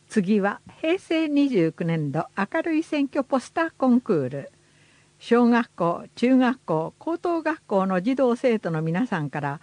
次は平成29年度明るい選挙ポスターコンクール。小学校、中学校、高等学校の児童生徒の皆さんから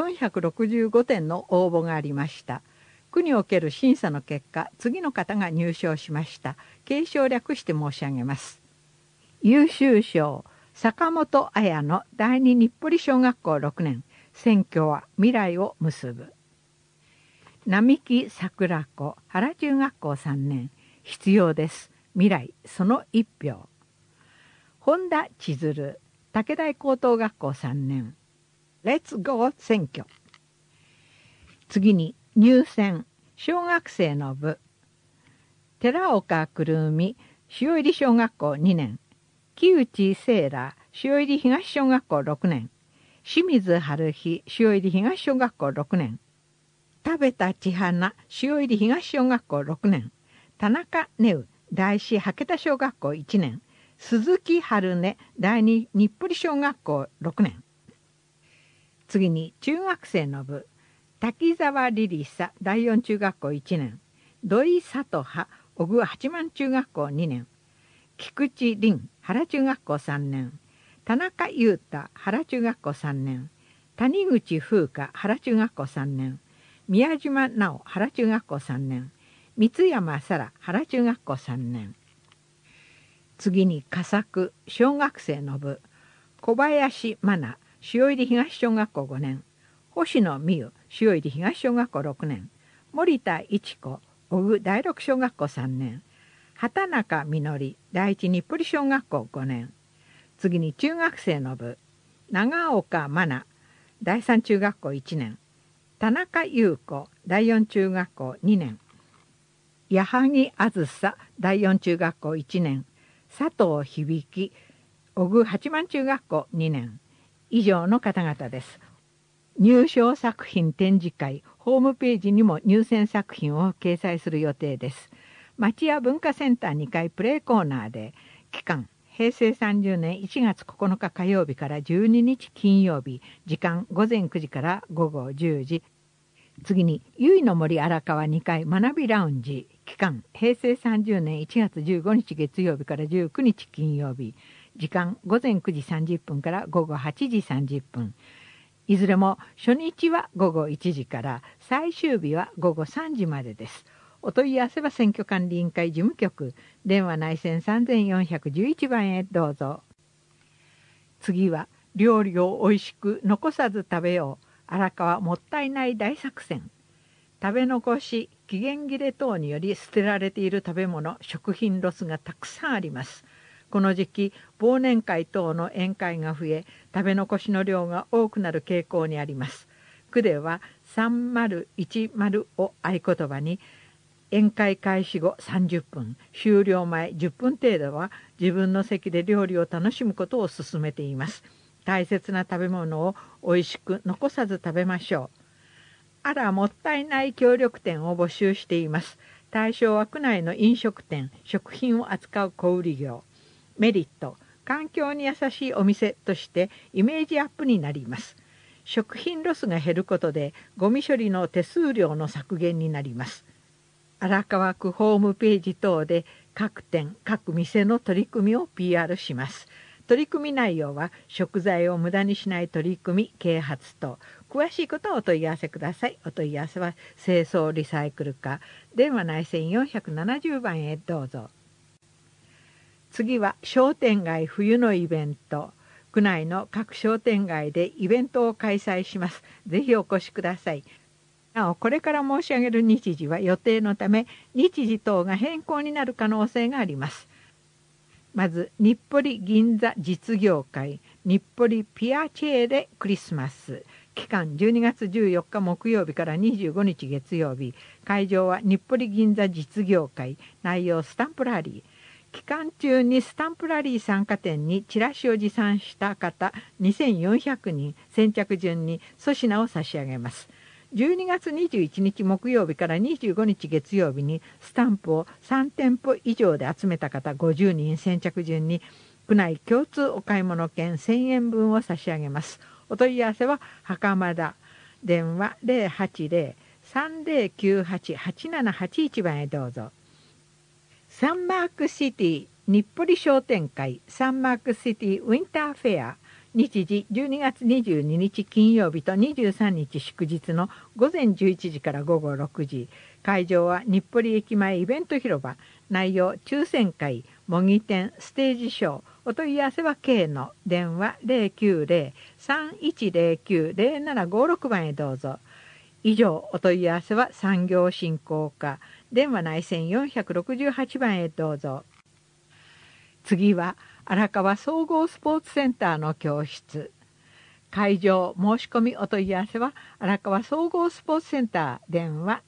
465点の応募がありました。区における審査の結果、次の方が入賞しました。継承略して申し上げます。優秀賞、坂本彩の第二日暮里小学校6年。選挙は未来を結ぶ。並木桜子、原中学校3年。必要です。未来、その一票。本田千鶴、武大高等学校3年。レッツゴー選挙。次に入選、小学生の部。寺岡くるみ、塩入小学校2年。木内聖羅、塩入東小学校6年。清水春日、塩入東小学校6年。田部田千花、塩入東小学校6年。田中根羽、第四白田小学校1年。鈴木春音、第二日暮里小学校6年。次に中学生の部。滝沢リリサ、第四中学校1年。土井里葉、小久八幡中学校2年。菊池凛、原中学校3年。田中裕太、原中学校3年。谷口風花、原中学校3年。宮島直、原中学校3年。三山沙羅、原中学校3年。次に佳作、小学生の部。小林真奈、塩入東小学校5年。星野美優、塩入東小学校6年。森田一子、小久第六小学校3年。畑中みのり、第一日暮里小学校5年。次に中学生の部。長岡真奈、第三中学校1年。田中優子、第四中学校2年。矢作あずさ、第四中学校1年。佐藤響、小久八幡中学校2年。以上の方々です。入賞作品展示会、ホームページにも入選作品を掲載する予定です。町屋文化センター2階プレイコーナーで、期間、平成30年1月9日火曜日から12日金曜日、時間午前9時から午後10時。次に、ゆいの森荒川2階学びラウンジ、期間、平成30年1月15日月曜日から19日金曜日、時間午前9時30分から午後8時30分。いずれも初日は午後1時から最終日は午後3時までです。お問い合わせは選挙管理委員会事務局、電話内線3411番へどうぞ。次は、料理をおいしく残さず食べよう。荒川もったいない大作戦。食べ残し、期限切れ等により捨てられている食べ物、食品ロスがたくさんあります。この時期、忘年会等の宴会が増え、食べ残しの量が多くなる傾向にあります。区では3010を合言葉に、宴会開始後30分、終了前10分程度は自分の席で料理を楽しむことを勧めています。大切な食べ物をおいしく残さず食べましょう。あらもったいない協力店を募集しています。対象は区内の飲食店、食品を扱う小売業。メリット、環境に優しいお店としてイメージアップになります。食品ロスが減ることでゴミ処理の手数料の削減になります。荒川区ホームページ等で各店、各店の取り組みを PR します。取り組み内容は食材を無駄にしない取り組み、啓発等。詳しいことはお問い合わせください。お問い合わせは清掃リサイクル課、電話内線470番へどうぞ。次は商店街冬のイベント。区内の各商店街でイベントを開催します。ぜひお越しください。なお、これから申し上げる日時は予定のため、日時等が変更になる可能性があります。まず、日暮里銀座実業会、日暮里ピアチェーレクリスマス。期間12月14日木曜日から25日月曜日。会場は日暮里銀座実業会。内容スタンプラリー。期間中にスタンプラリー参加店にチラシを持参した方2400人、先着順に粗品を差し上げます。12月21日木曜日から25日月曜日にスタンプを3店舗以上で集めた方50人先着順に区内共通お買い物券1000円分を差し上げます。お問い合わせは袴田、電話 3098-8781番へどうぞ。サンマークシティ日暮里商店会サンマークシティウィンターフェア、日時12月22日金曜日と23日祝日の午前11時から午後6時。会場は日暮里駅前イベント広場。内容抽選会、模擬店、ステージショー。お問い合わせは K の電話 090-3109-0756 番へどうぞ。以上、お問い合わせは産業振興課電話内線468番へどうぞ。次は荒川総合スポーツセンターの教室。会場申し込みお問い合わせは荒川総合スポーツセンター電話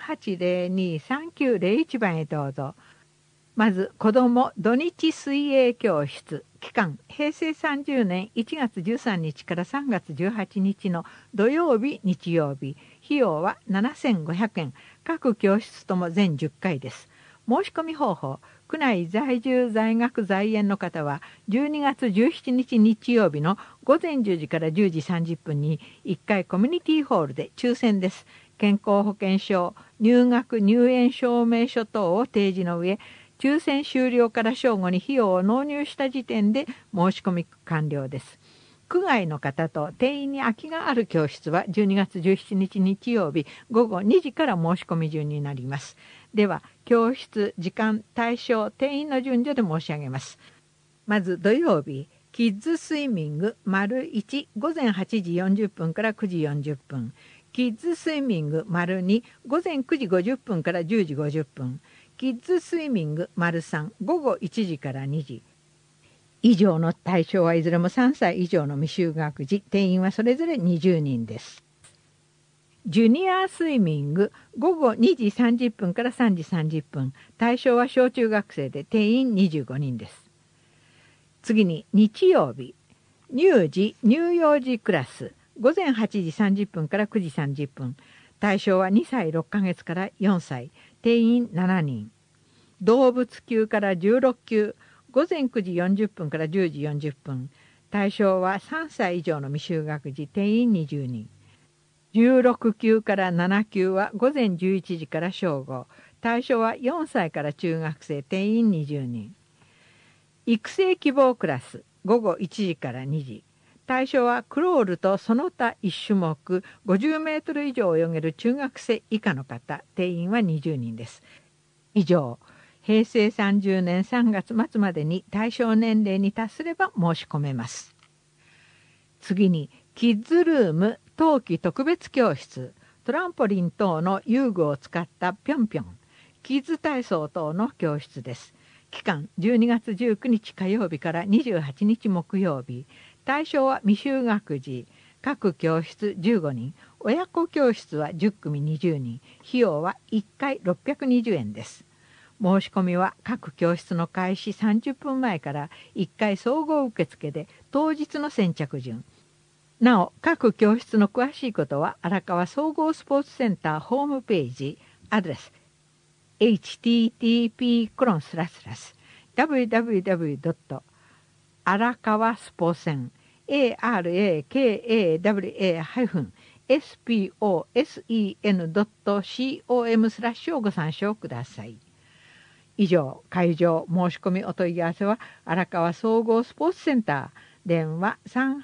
3802-3901 番へどうぞ。まず子ども土日水泳教室。期間平成30年1月13日から3月18日の土曜日日曜日。費用は7500円。各教室とも全10回です。申し込み方法、区内在住在学在園の方は12月17日日曜日の午前10時から10時30分に1回コミュニティホールで抽選です。健康保険証、入学入園証明書等を提示の上、抽選終了から正午に費用を納入した時点で申し込み完了です。区外の方と定員に空きがある教室は12月17日日曜日午後2時から申し込み順になります。では、教室、時間、対象、定員の順序で申し上げます。まず土曜日、キッズスイミング ① 午前8時40分から9時40分。キッズスイミング ② 午前9時50分から10時50分。キッズスイミング ③ 午後1時から2時。以上の対象はいずれも3歳以上の未就学児、定員はそれぞれ20人です。ジュニアスイミング午後2時30分から3時30分。対象は小中学生で定員25人です。次に日曜日、乳児乳幼児クラス午前8時30分から9時30分。対象は2歳6ヶ月から4歳。定員7人。動物級から16級午前9時40分から10時40分。対象は3歳以上の未就学児。定員20人。16級から7級は午前11時から正午。対象は4歳から中学生。定員20人。育成希望クラス午後1時から2時。対象はクロールとその他1種目50メートル以上泳げる中学生以下の方。定員は20人です。以上、平成30年3月末までに対象年齢に達すれば申し込めます。次にキッズルーム冬季特別教室、トランポリン等の遊具を使ったぴょんぴょん、キッズ体操等の教室です。期間12月19日火曜日から28日木曜日。対象は未就学児。各教室15人。親子教室は10組20人。費用は1回620円です。申し込みは各教室の開始30分前から1回総合受付で当日の先着順。なお、各教室の詳しいことは荒川総合スポーツセンターホームページ、アドレス http://www. 荒川スポセン arakawa-sposen.com をご参照ください。以上、会場申し込みお問い合わせは荒川総合スポーツセンター電話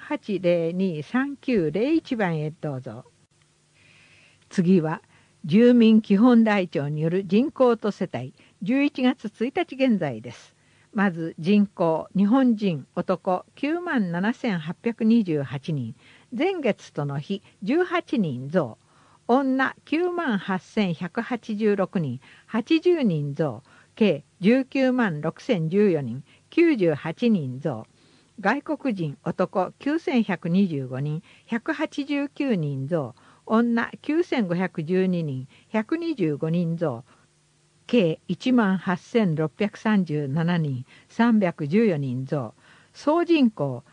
3802-3901 番へどうぞ。次は住民基本台帳による人口と世帯11月1日現在です。まず人口、日本人男 97,828 人、前月との比18人増、女 98,186 人、80人増、計 196,014 人、98人増。外国人男 9,125 人、189人増、女 9,512 人、125人増、計 18,637 人、314人増、総人口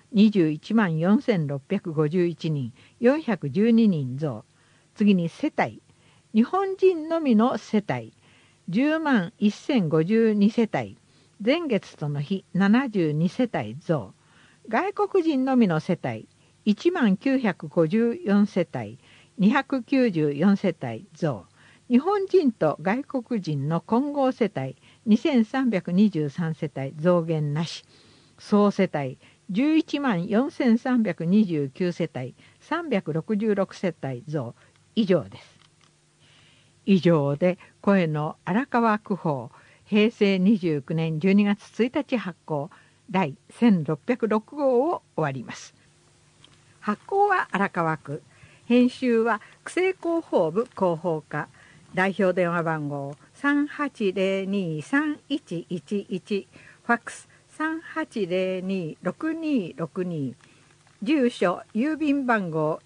214,651 人、412人増。次に世帯、日本人のみの世帯、101,052 世帯、前月との比72世帯増。外国人のみの世帯、1954 世帯、 294世帯増。日本人と外国人の混合世帯2323世帯増減なし。総世帯11万4329世帯366世帯増以上です。以上で声の荒川区報平成29年12月1日発行第1606号を終わります。発行は荒川区、編集は区政広報部広報課、代表電話番号3802-3111、ファックス3802-6262、住所郵便番号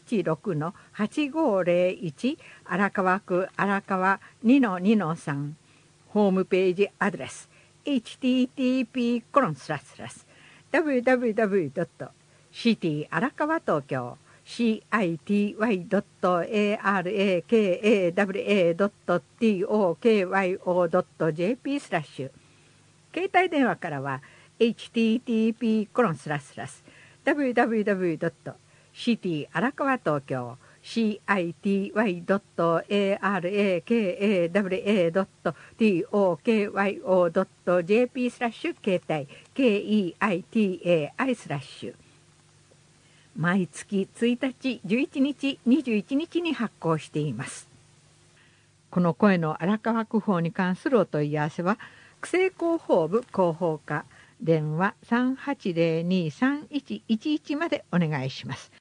116-8501、荒川区荒川 2-2-3、ホームページアドレス http://www.city 荒川東京city.arakawa.tokyo.jp/携帯電話からは http://www.city 荒川東京city.arakawa.tokyo.jp/ 携帯 KEITAI/ 毎月1日、11日、21日に発行しています。この声の荒川区報に関するお問い合わせは区政広報部広報課、電話3802-3111までお願いします。